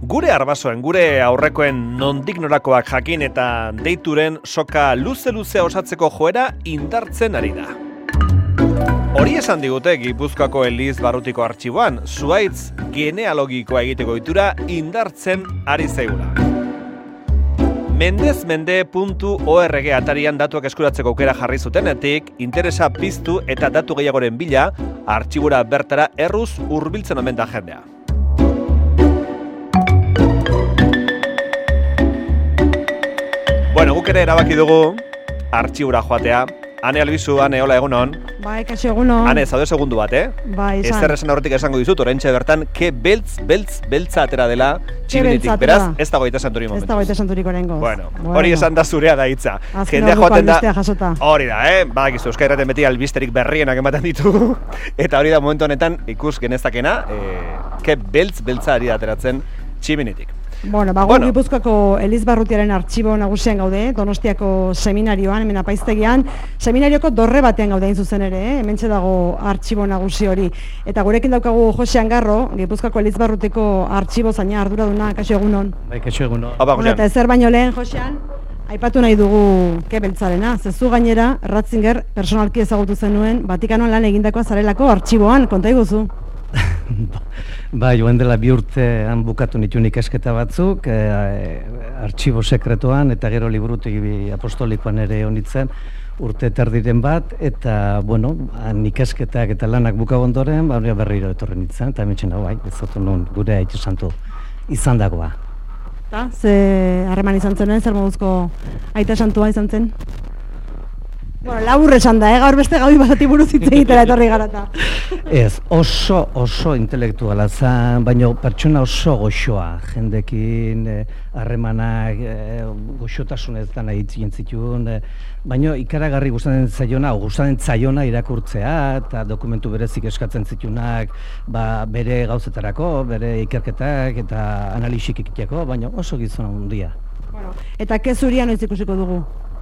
Gure arbasoen, gure aurrekoen nondik norakoak jakin eta deituren soka luze-luze osatzeko joera indartzen ari da. Hori esan digute Gipuzkoako Eliz Barrutiko artxiboan, zuhaitz genealogikoa egiteko ohitura indartzen ari zaigula. Mendezmende.org atarian datuak eskuratzeko aukera jarri zutenetik, interesa piztu eta datu gehiagoren bila, artxibura bertara erruz hurbiltzen omen da jendea. Bueno, guk ere erabaki dugu artxibura joatea. Ane Albizu, Ane, hola, egunon. Bai, kaixo egunon. Ane, zaude segundu bat, Bai, esan. Ester esan aurretik esango dizut, oraintxe bertan, ke beltza atera dela tximinitik. Beraz, ez dago Aita Santuri momentu. Ez dago Aita Santuri korengo. Bueno, hori esan da zurea da hitza. Azken orduko albistea jasota. Hori da, badakizu, Euskal Irraten beti albisterik berrienak ematen ditu. Eta hori da momentu honetan ikus genezakena, ke beltza ari ateratzen tximinitik. Bueno, Gipuzkoako Eliz Barrutiaren artxibo nagusian gaude, Donostiako seminarioan, hemen apaiztegian, seminarioko dorre batean gaude hain zuzen ere, hementxe dago artxibo nagusi hori. Eta gurekin daukagu Jose Angarro, Gipuzkoako Eliz Barrutiko artxibo zaina arduraduna, kaixo egunon. Bai, kaixo egunon. Eta ezer baino lehen, Josean, aipatu nahi dugu ke beltzarena, zezu gainera, Ratzinger personalki ezagutu zenuen, Vatikanoan lan egindakoa zarelako artxiboan, konta iguzu. Bai, joan dela 2 urtean bukatu nituen ikasketa batzuk, artxibo sekretoan eta gero liburutegi apostolikoan ere honitzen urte terdiren bat, eta, bueno, ikasketak eta lanak buka ondoren, berriro etorren nintzen, eta hemen txena, bai, ez zotu nun gure Aita Santu izan dagoa. Eta, ze harreman izan zen, zer moduzko Aita Santua izan zen? Bueno, labur esan da, gaur beste gaudi basati buruz hitz egitera etorri garata. Ez, oso intelektuala zen, baina pertsona oso goxoa, jendekin, harremanak, goxotasunez dana hitz jentzitun, baina ikaragarri gustatzen zaiona irakurtzea, eta dokumentu berezik eskatzen zitunak, bere gauzetarako, bere ikerketak eta analisik ikiteko, baina oso gizona handia. Bueno, eta kezuria noiz ikusiko dugu?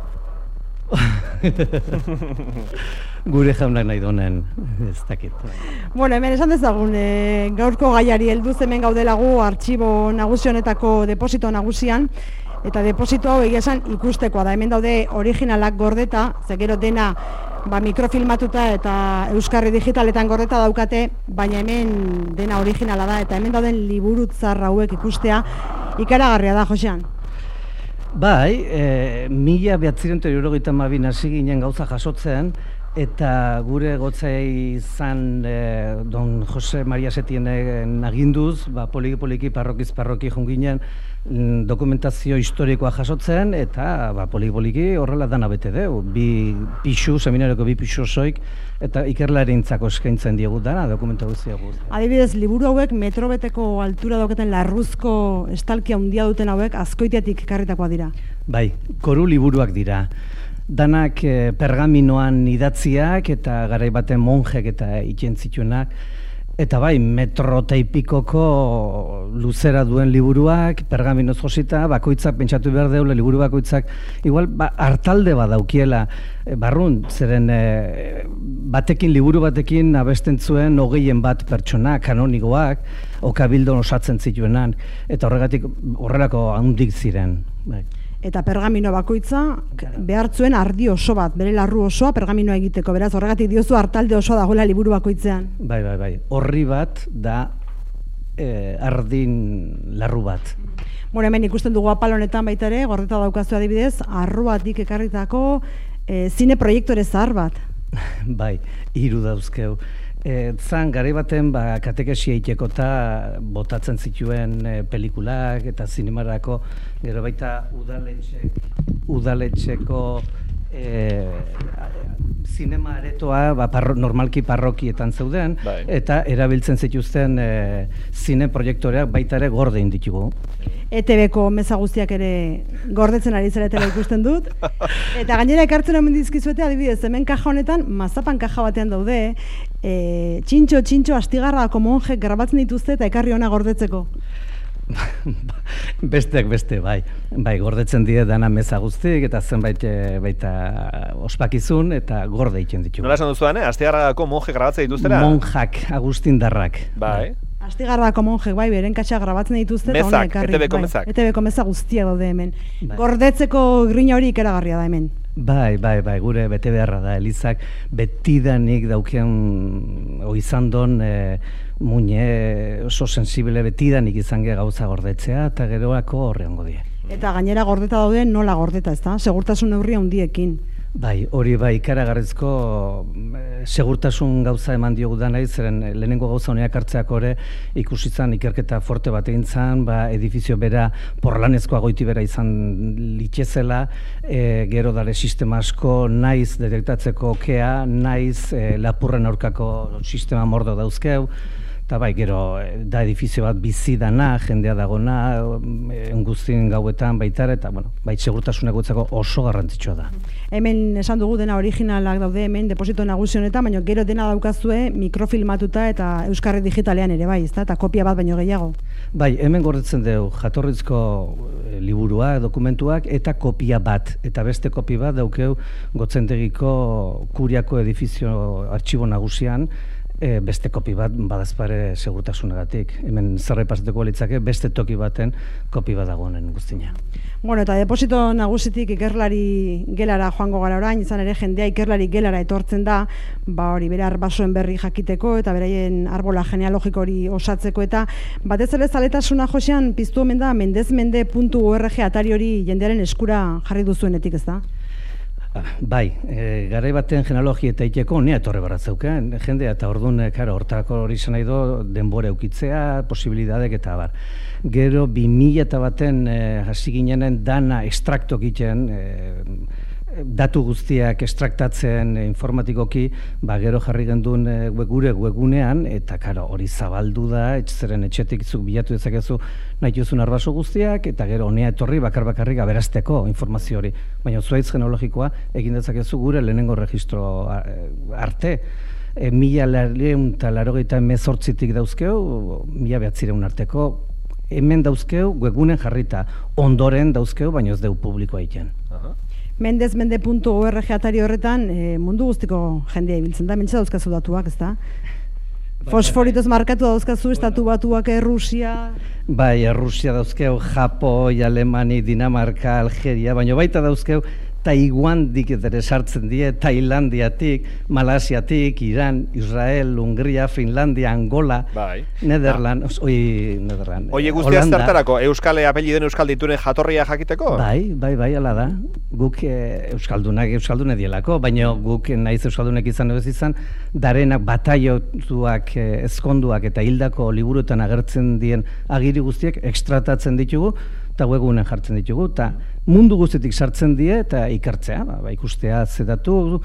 Gure jaunak nahi donen, ez dakit. Bueno, hemen esan dezagun, gaurko gaiari helduz hemen gaudelagu artxibo nagusi honetako deposito nagusian, eta deposito hau egia esan ikustekoa da, hemen daude originalak gordeta, ze gero dena mikrofilmatuta eta euskarri digitaletan gordeta daukate, baina hemen dena originala da, eta hemen dauden liburutzar hauek ikustea ikaragarria da, Josean. Bai, 1972 hasi ginen gauza jasotzen, eta gure gotzei izan Don Jose Maria Setienen aginduz, poliki parroki junginen dokumentazio historikoa jasotzen, eta poliki horrela dana bete deu. Seminarioko 2 pixu soik, eta ikerlarintzako eskaintzen diegu dana, dokumenta guztia guztia. Adibidez, liburu hauek metrobeteko altura dauketen larruzko estalkia handia duten hauek Azkoitiatik ekarritakoa dira. Bai, koru liburuak dira. Danak pergaminoan idatziak eta garai baten monjek eta itxentzitunak. Eta bai, metro teipikoko luzera duen liburuak, pergaminoz josita, bakoitzak pentsatu behar deule, liburu bakoitzak, igual, hartalde bat daukiela, barrun, zeren liburu batekin abesten zuen 21 pertsona, kanonikoak, okabildon osatzen zituenan, eta horregatik horrelako handik ziren. Bai. Eta pergamino bakoitza behar zuen ardi oso bat, bere larru osoa pergaminoa egiteko, beraz horregatik diozu hartalde osoa dagoela liburu bakoitzean. Bai, horri bat da ardin larru bat. Bueno, hemen ikusten dugu apal honetan baita ere, gordeta daukazu adibidez, arruatik ekarritako zine proiektore zahar bat. Bai, 3 dauzkeu. Zan, gari baten katekesia iteko eta botatzen zituen pelikulak eta zinemarako, gero baita udaletxeko zinema aretoa normalki parrokietan zeuden, eta erabiltzen zituzten zine proiektoreak baita ere gorde inditugu. ETV-ko meza guztiak ere gordetzen ari zaretela ikusten dut. Eta gainera ekartzen omen dizkizuete, adibidez, hemen kaja honetan, mazapan kaja batean daude, txintxo astigarrako monjek grabatzen dituzte eta ekarri ona gordetzeko. Besteak beste, bai, gordetzen die dana meza guztik eta zenbait baita ospakizun eta gorde egiten ditugu. Nola esan duzuan, astigarragako monje grabatzen dituztera? Monjak, agustindarrak. Bai. Astigardako monjek bai, beren katxak grabatzen dituzte. Mezak, ETB-ko mezak. ETB-ko mezak guztiak daude hemen. Gordetzeko grina hori ikeragarria da hemen. Bai, gure bete beharra da, Elizak betidanik dauken izan don muine oso sensible betidanik izan gauza gordetzea, eta geroako horreango die. Eta gainera gordeta daude nola gordeta, ezta? Segurtasun neurri handiekin. Bai, hori bai, ikaragarrizko segurtasun gauza eman diogu da nahi, zeren lehenengo gauza honeak hartzeak ore ikusi zan ikerketa forte bat egin zan, edifizio bera porlanezkoa goiti bera izan litzezela, gero dare sistema asko naiz detektatzeko okea, naiz lapurren aurkako sistema mordo dauzkeu, eta bai, gero da edifizio bat bizi dana, jendea dagona, enguztin gauetan baitara, eta bai, segurtasunak gutzako oso garrantzitsua da. Hemen esan dugu dena originalak daude hemen deposito nagusi honetan, baina gero dena daukazue mikrofilmatuta eta euskarri digitalean ere bai, ezta? Eta kopia bat baino gehiago. Bai, hemen gordetzen dugu jatorrizko liburuak, dokumentuak eta kopia bat, eta beste kopi bat daukeu Gotzentegiko Kuriako edifizio artxibo nagusian, beste kopi bat badazpare segurtasunagatik. Hemen zerra pasatuko litzake beste toki baten kopi bat dagoen guztina. Bueno, eta deposito nagusitik ikerlari gelara joango gara orain, izan ere jendea ikerlari gelara etortzen da, hori bere arbasoen berri jakiteko eta beraien arbola genealogiko hori osatzeko, eta batez ere zaletasuna josean piztu omen da mendezmende.org atari hori jendearen eskura jarri duzuenetik, ez da? Bai, garai baten genealogia eta iteko nea etorre barra zeuken, jendea eta orduan, hortako hori izan nahi do, denbora eukitzea, posibilidadek eta bar. Gero, 2000 baten hasi ginenen dana ekstraktok egiten, datu guztiak ekstraktatzen informatikoki, gero jarri genduen gure webgunean, eta hori zabaldu da, zeren etxetik izuk bilatu dezakezu nahi duzun arbaso guztiak, eta gero honea etorri bakarrik aberazteko informazio hori. Baina zuaitz genealogikoa egin dezakezu gure lehenengo registro arte. 1988tik dauzkeu, 1900 arteko, hemen dauzkeu webgunen jarrita, ondoren dauzkeu, baina ez deu publikoa egiten. Mendezmende.org atari horretan mundu guztiko jendea ibiltzen da, mentxe dauzkazu datuak, ez da? Fosforitoz markatu dauzkazu, estatu batuak, Errusia... Bai, Errusia dauzkeu, Japoi, Alemani, Dinamarka, Algeria, baina baita dauzkeu Taiwandik ere sartzen die, Tailandiatik, Malasiatik, Iran, Israel, Hungria, Finlandia, Angola, Nederland, Oie guztia zertarako, euskal apelliden euskal dituren jatorria jakiteko? Bai, ala da. Guk euskaldune dielako, baina guk naiz euskaldunek izan ez izan, darenak bataiotuak, ezkonduak eta hildako liburuetan agertzen dien agiri guztiek ekstratatzen ditugu, eta webgunen jartzen ditugu, eta mundu guztetik sartzen die, eta ikertzea, ikustea zedatu,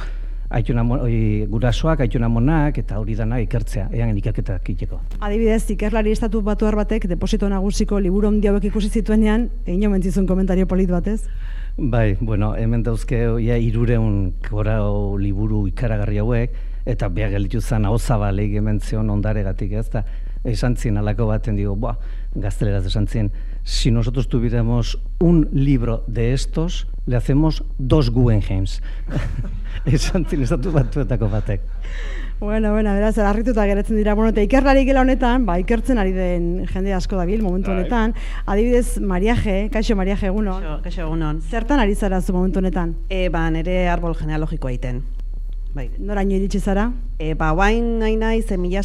gurasoak, aitunamonak, eta hori dana ikertzea, ean ikerketak iteko. Adibidez, ikerlari estatu batuar batek, deposito nagusiko liburu handi hauek ikusi zituenean, egin omentzizun komentario polit batez? Bai, hemen dauzke, 300 korao liburu ikaragarri hauek, eta behar gelditu zen hau zabalik hemen zion ondaregatik, ez da, esan zien alako baten, gazteleraz esan zien, si nosotros tuviéramos un libro de estos, le hacemos 2 Guggenheims. Esan zien estatu batuetako batek. Bueno, beraz, harrituta geratzen dira. Eta ikerlari gela honetan, ikertzen ari den jende asko dabil momentu honetan. Adibidez, Mariaje, kaixo Mariaje, egunon. Kaixo egunon. Zertan ari zara zu momentu honetan? Nere arbol genealogikoa egiten. Noraino iritsi zara? Oain nahi naiz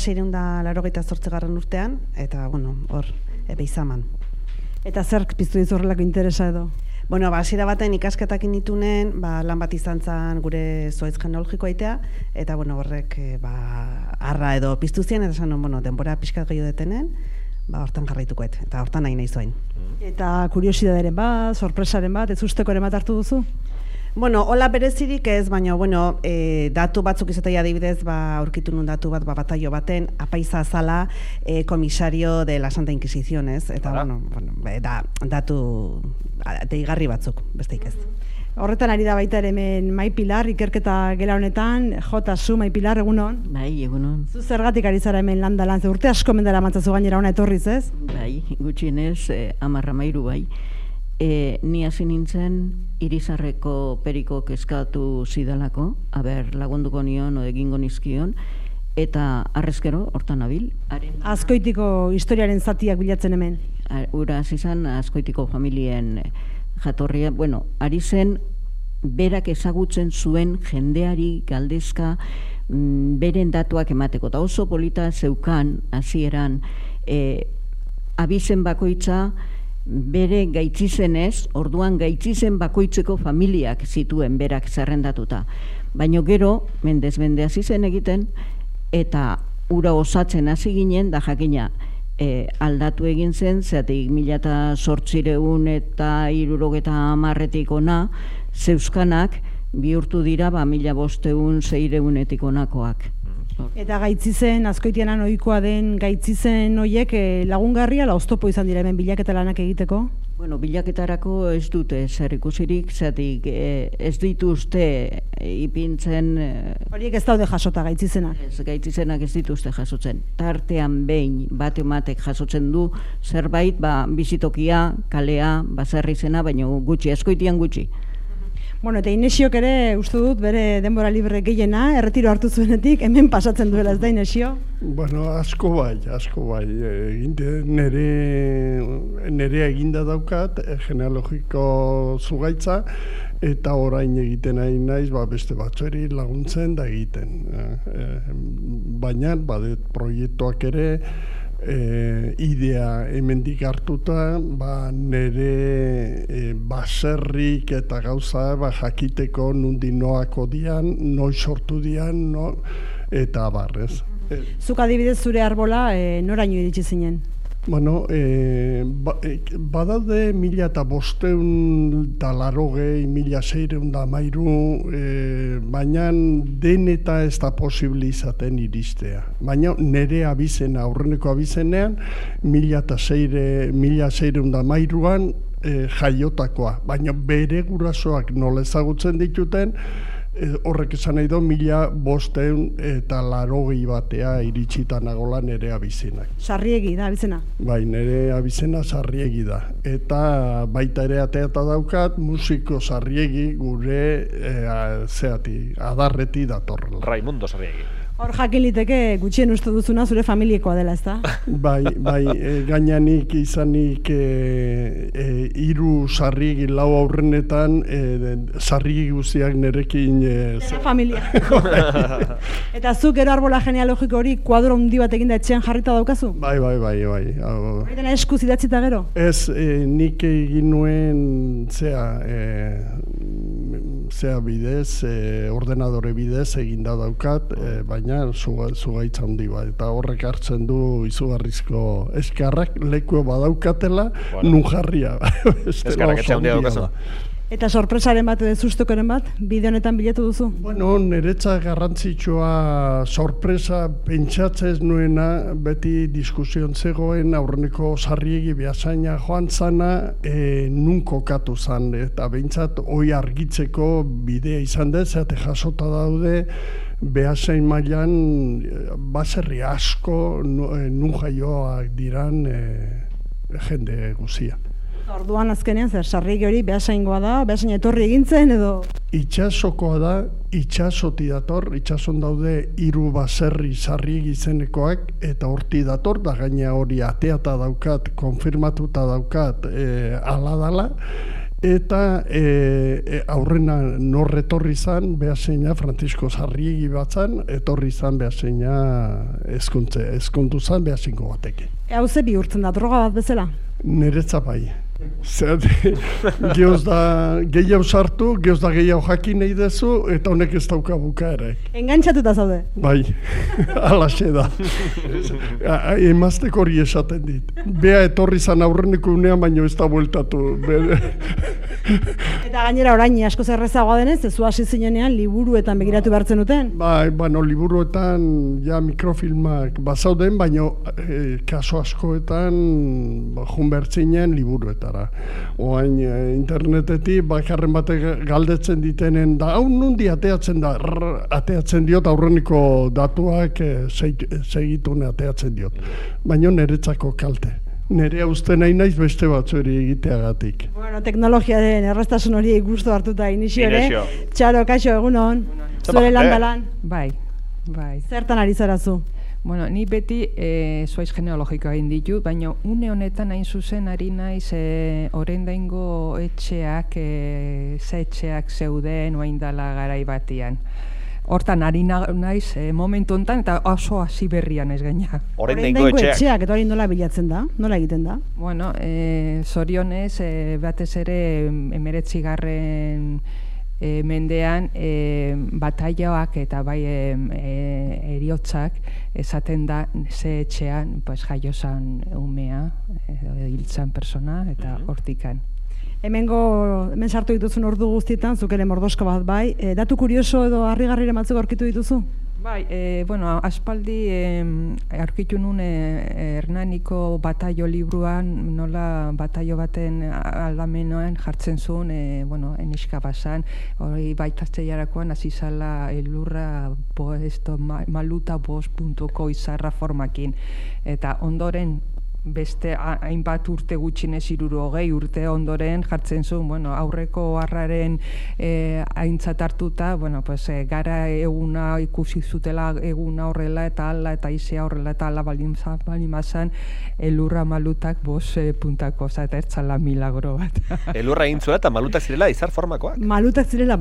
1688 urtean, eta, hor, izaman. Eta zer piztu dizu horrelako interesa edo? Hasiera baten ikasketak initunen, lan bat izan zen gure zuaitz genealogikoa egitea, eta, horrek, arra edo piztu zien, eta esan, denbora pixkat gehiago detenen, hortan jarraitukoet, eta hortan nahi zoain. Eta kuriosidaderen bat, sorpresaren bat, ez ustekoren bat hartu duzu? Hola berezirik ez, baina, datu batzuk izatea adibidez, aurkitu nun datu bat, bataio baten, apaiza azala, komisario de la Santa Inquisición, ez? Eta, datu deigarri batzuk, besteik ez. Horretan ari da baita ere hemen Maipilar, ikerketa gela honetan, Zu Maipilar, egunon? Bai, egunon. Zu zergatik ari zara hemen landalan, ze urte asko mendela mantzazu gainera hona etorriz, ez? Bai, gutxienez, 10 bai. Ni hasi nintzen Irizarreko periko kezkatu zidalako, lagunduko nion o egingo nizkion, eta arrezkero, hortan nabil. Azkoitiko historiaren zatiak bilatzen hemen. Ura hasi zen Azkoitiko familien jatorria, bueno, ari zen berak ezagutzen zuen jendeari galdezka beren datuak emateko. Eta oso polita zeukan, hasieran abizen bakoitza bere gaitzizenez, orduan gaitzizen bakoitzeko familiak zituen berak zerrendatuta. Baina gero, mendez-mende hasi zen egiten, eta ura osatzen hasi ginen, da jakina, aldatu egin zen, zeatik 1800 eta 1970 ona, zeuskanak bihurtu dira 1500-1600 onakoak. Eta gaitzizen, Azkoitianan ohikoa den gaitzizen horiek lagungarria la oztopo izan dira hemen bilaketa lanak egiteko? Bueno, bilaketarako ez dute zer ikusirik, zeatik ez dituzte ipintzen... Horiek ez daude jasota gaitzizenak? Ez, gaitzizenak ez dituzte jasotzen. Tartean behin batematek jasotzen du zerbait, bizitokia, kalea, baserrizena, baina gutxi, Azkoitian gutxi. Bueno, eta Inesiok ere, uste dut, bere denbora libre gehiena, erretiro hartu zuenetik, hemen pasatzen duela, ez da, Inesio? Bueno, asko bai. Nere eginda daukat, genealogiko zugaitza, eta orain egiten ari naiz, beste batzueri laguntzen da egiten. Baina, proiektuak ere, idea hemendik hartuta, nere baserrik eta gauza jakiteko nundi noako dian, noiz sortu dian, eta barrez. Zuk adibidez zure arbola noraino iritsi zinen? Bueno, badaude 1580, 1613, baina den eta ez da posible izaten iristea. Baina nire abizena, aurreneko abizenean, 1613an jaiotakoa. Baina bere gurasoak nola ezagutzen dituten, horrek esan nahi du 1580 batea iritsita nagola nere abizenak. Sarriegi da abizena? Bai, nere abizena Sarriegi da. Eta baita ere ateata daukat, musiko Sarriegi gure adarreti datorrela. Raimundo Sarriegi. Hor jakin liteke gutxien uste duzuna zure familiekoa dela, ezta? Bai, gainanik izanik 3 Sarriegi 4 aurrenetan, Sarriegi guztiak nerekin... familia. Eta zuk gero arbola genealogiko hori kuadro handi bat eginda etxean jarrita daukazu? Bai. Hori dena eskuz idatzita gero? Ez, nik egin nuen, zea bidez, ordenadore bidez eginda daukat, baina zugaitza handi bat, eta horrek hartzen du izugarrizko eskarrak leku badaukatela, nun jarria. Eskarrak etxe handia daukazu. Eta sorpresaren bat, sustokoren bat, bide honetan bilatu duzu? Bueno, niretzat garrantzitsua sorpresa pentsatzez nuena, beti diskusion zegoen, aurreneko Sarriegi Beasaina joan zana, nun kokatu zan, eta behintzat hoi argitzeko bidea izan dut, zeate jasota daude, Beasain mailan baserri asko nun jaioak diran jende guzia. Orduan azkenean zer Sarriegi hori Beasaingoa da, Beasain etorri egintzen edo? Itxasokoa da, itxasoti dator, itxason daude 3 baserri Sarriegi izenekoak, eta horti dator, da gaina hori ateata daukat, konfirmatuta daukat ala dala, eta aurrena nor etorri zan, Beasaina Francisco Sarriegi batzan, etorri zan Beasaina ezkontu zan Beasaingo batekin. Hau ze bihurtzen da, droga bat bezala? Niretza bai. Geoz da gehiago sartu, geoz da gehiago jakin nahi dezu, eta honek ez dauka bukaerek. Engantxatuta zaude? Bai, alaxe da. Emaztek hori esaten dit. Bea etorri zan aurreneko unean, baino ez da bueltatu. Eta gainera orain asko zerrezagoa denez, ez zu hasi zinenean liburuetan begiratu behartzen duten? Bai, liburuetan ja mikrofilmak bazauden, baino kaso askoetan jun bertzinen liburuetara. Oain internetetik bakarren batek galdetzen ditenen da, hau nundi ateatzen da, ateatzen diot aurreniko datuak segitune ateatzen diot. Baina niretzako kalte. Nere uste nahi naiz beste batzueri egiteagatik. Bueno, teknologiaren erraztasun hori gustu hartuta Inesio ere. Txaro, kaixo, egunon. Zure landalan. Bai. bai. Zertan ari zarazu? Bueno, ni beti zuaiz genealogikoa egin ditut, baina une honetan hain zuzen ari naiz oraindaingo etxeak, ze etxeak zeuden oain dala garai batian. Hortan ari naiz momentu honetan eta oso hasi berrian ez gaina. Oraindaingo etxeak eta hori nola bilatzen da? Nola egiten da? Bueno, zorionez batez ere 19. Mendean batailoak eta bai eriotzak esaten da ze etxean jaio zan umea edo hiltzan persona eta hortikan. Hemen sartu dituzun ordu guztietan, zuk ere mordosko bat bai, datu kurioso edo harrigarriren batzuk aurkitu dituzu? Bai, bueno, aspaldi aurkitu nun Hernaniko bataio libruan, nola bataio baten aldamenoan jartzen zuen, bueno, eniska basan, hori baitatzeiarakoan hasi zala elurra maluta.bost.co izarra formakin, eta ondoren beste hainbat urte gutxinez 60 urte ondoren jartzen zuen, bueno, aurreko harraren aintzat hartuta, bueno, pues, gara eguna ikusi zutela eguna horrela eta ala eta izea horrela eta ala balimazan elurra malutak 5.ko, eta ertzala milagro bat. Elurra egin zuela eta malutak zirela izar formakoak? Malutak zirela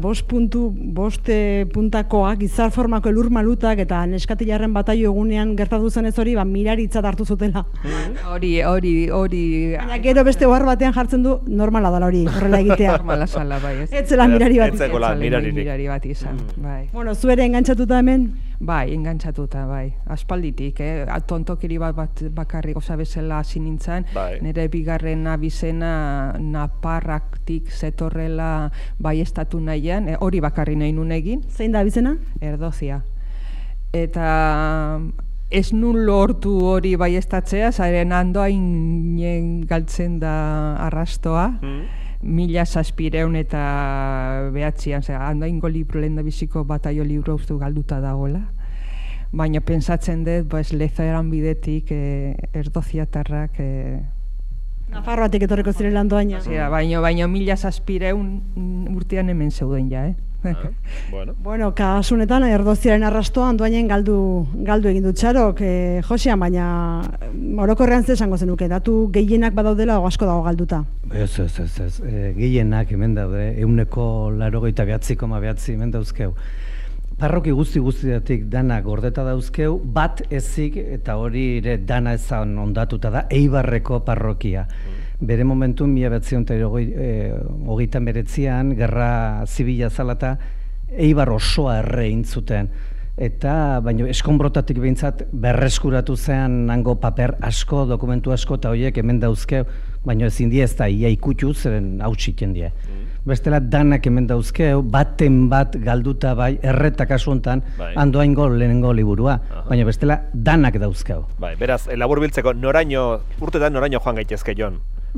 5.koak, izar formako elur malutak, eta neskatilarren bataio egunean gertatu zen ez hori, miraritzat hartu zutela. Hori. Baina gero beste ohar batean jartzen du, normala dela hori, horrela egitea. Normala zala, bai. Ez zela mirari bat. Mirari bat izan, bai. Bueno, zu ere engantzatuta hemen? Bai, engantzatuta, bai. Aspalditik, tontokiri bat bakarrik osa bezala hasi nintzen, nire bigarren abizena Naparraktik zetorrela bai estatu nahian, hori bakarri nahi nun egin. Zein da abizena? Erdozia. Eta ez nun lortu hori baiestatzea, zaren Andoainen galtzen da arrastoa, 1700 eta behatzian, Andoaingo libro lehen da biziko bataio libro uste galduta dagoela. Baina pentsatzen dut, lezaeran bidetik erdoziatarrak... Nafarroatik etorriko zirela Andoaina. Baina 1700 urtean hemen zeuden ja, Bueno, kasunetan erdoziaren arrastoa Andoainen galdu egin dut Txarok, Josean, baina orokorrean ze esango zenuke, datu gehienak badaudela o asko dago galduta? Ez, gehienak hemen daude, 189,9 hemen dauzkeu. Parroki guztiatik dana gordeta dauzkeu, bat ezik eta hori ere dana ezan ondatuta da, Eibarreko parrokia. Bere momentun 1929an, gerra zibila zalata, Eibar osoa erre intzuten. Eta, baina eskonbrotatik behintzat berreskuratu zean hango paper asko, dokumentu asko, eta horiek hemen dauzkeu, baina ezin die ez da ia ikutu zeren hautsiten die. Bestela danak hemen dauzkeu, baten bat galduta bai, erreta kasu hontan, Andoaingo lehenengo liburua, baina bestela danak dauzkeu. Bai, beraz, labur biltzeko, urtetan noraino joan gaitezke, Jon?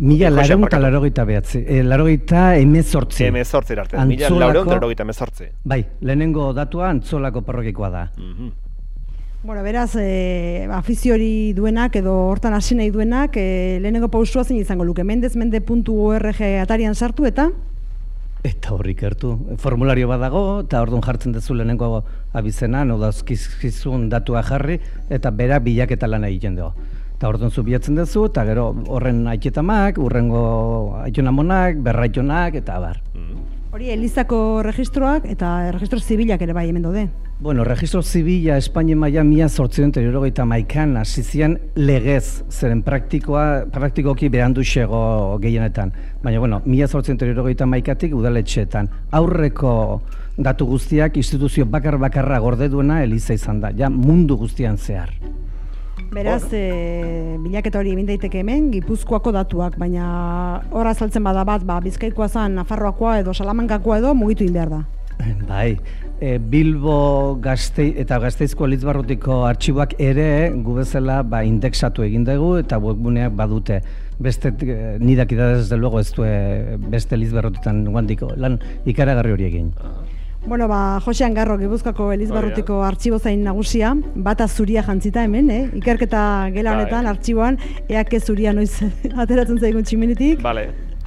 1989, 1988 arte, 1988. Bai, lehenengo datua Antzolako parrokikoa da. Bueno, beraz, afiziori duenak edo hortan hasi nahi duenak, lehenengo pausua zein izango luke, mendezmende.org atarian sartu eta? Eta horrik hartu. Formulario bat dago, eta orduan jartzen duzu lehenengo abizenan, odazkizun datua jarri, eta bera bilaketa lana egiten dugu. Eta orduan zu bilatzen duzu, eta gero horren aitetamak, urrengo aitonamonak, berraitonak, eta abar. Hori, Elizako registroak eta registro zibilak ere bai hemen daude. Bueno, registro zibila Espainien maila 1891an hasi zian legez, zeren praktikoki berandu xego gehienetan. Baina, bueno, 1891tik udaletxeetan. Aurreko datu guztiak instituzio bakarra gorde duena Eliza izan da, ja mundu guztian zehar. Beraz, bilaketa hori egin daiteke hemen, Gipuzkoako datuak, baina hor azaltzen bada bat, Bizkaikoa zen, Nafarroakoa edo Salamankakoa edo mugitu egin behar da. Bai, Bilbo eta Gasteizko Elizbarrutiko artxiboak ere gu bezala indexatu egin dugu eta webguneak badute. Beste nidak idadez de luego ez du beste Elizbarrutetan guandiko lan ikaragarri hori egin. Bueno, Josean Garro, Gipuzkoako Elizbarrutiko artxibozain nagusia, bata zuria jantzita hemen, ikerketa gela honetan, artxiboan, eake zuria noiz ateratzen zaigun tximinitik. Vale.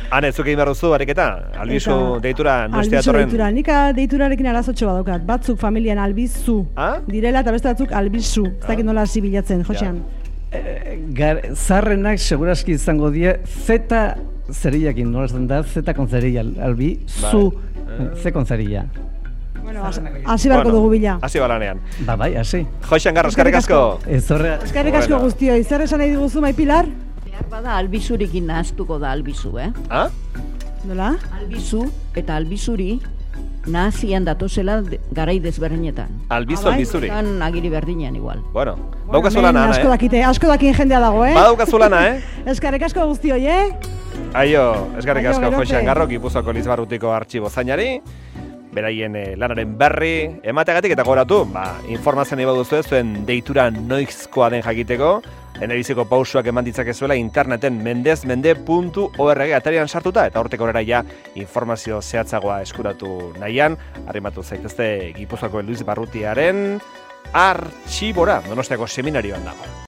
Hane, zuke egin behar duzu, ariketa? Albizu deitura noizte datorren? Albizu deitura, nik deiturarekin arazotxo badaukat. Batzuk familian albizu direla eta beste batzuk albizu. Ez dakit nola hasi bilatzen, Josean. Zarrenak seguraski izango die zeta zerillakin, nola esan da, zeta con zerilla, albi, zu, ze con zerilla. Bueno, hasi beharko dugu bila. Hasi balanean. Bai, hasi. Josean Garro, eskerrik asko. Eskerrik asko guztioi, zer esan nahi diguzu, Maipilar? Behar bada albizurikin nahaztuko da albizu, Nola? Albizu eta albizuri nahazian datozela garai desberdinetan. Albizu, albizuri. Agiri berdinean igual. Bueno, baukazu lana, asko dakin jendea dago, Badaukazu lana, Eskerrik asko guztioi, Aio, eskerrik asko Josean Garro, Gipuzkoako Elizbarrutiko artxibo zainari, beraien lanaren berri emateagatik eta goratu, informazioa nahi baduzu zuen deitura noizkoa den jakiteko, Enebiziko pausuak eman ditzakezuela interneten mendezmende.org atarian sartuta eta hortik aurrera ja informazio zehatzagoa eskuratu nahian, arrimatu zaitezte Gipuzkoako Elizbarrutiaren artxibora, Donostiako seminarioan dago.